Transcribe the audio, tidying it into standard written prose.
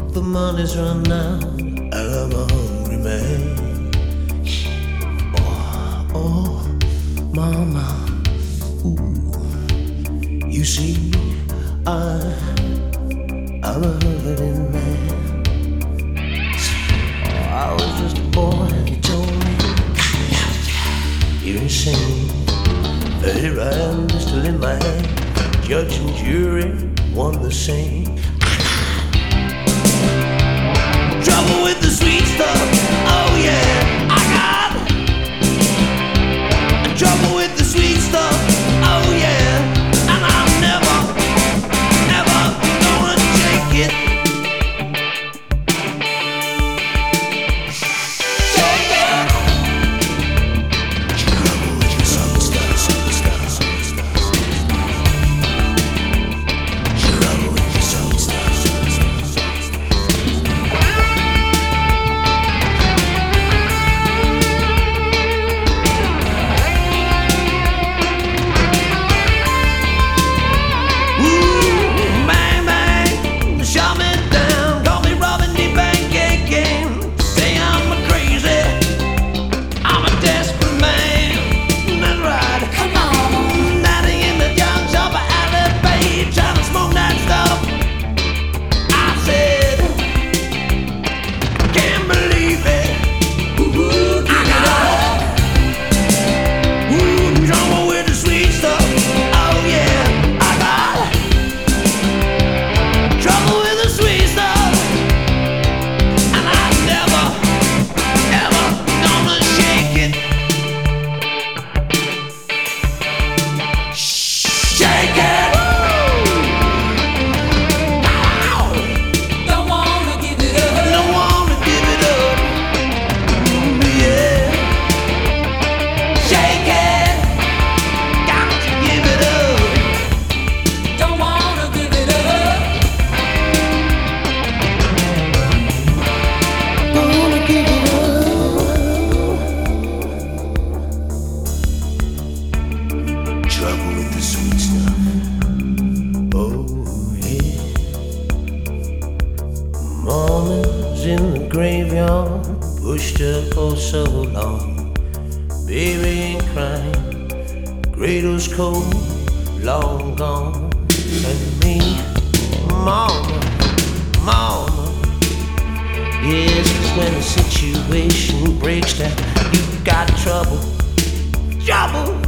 The money's run out, and I'm a hungry man. Oh, mama, ooh. You see, I'm a hurting man. I was just a boy, and you told me you're insane. Here I am, pistol in my hand, judge and jury, one the same. Trouble with the sweet stuff, oh yeah, I got trouble with the sweet stuff, oh yeah, and I'm never gonna take it. Take it. Trouble with the sweet stuff, sweet stuff, sweet stuff, sweet stuff. Trouble with the sweet stuff, sweet stuff, sweet stuff. Trouble with the sweet stuff. Oh yeah. Mornings in the graveyard, pushed her for so long. Baby ain't crying, cradle's cold, long gone. And me, mama, yes, 'cause when the situation breaks down, you got trouble.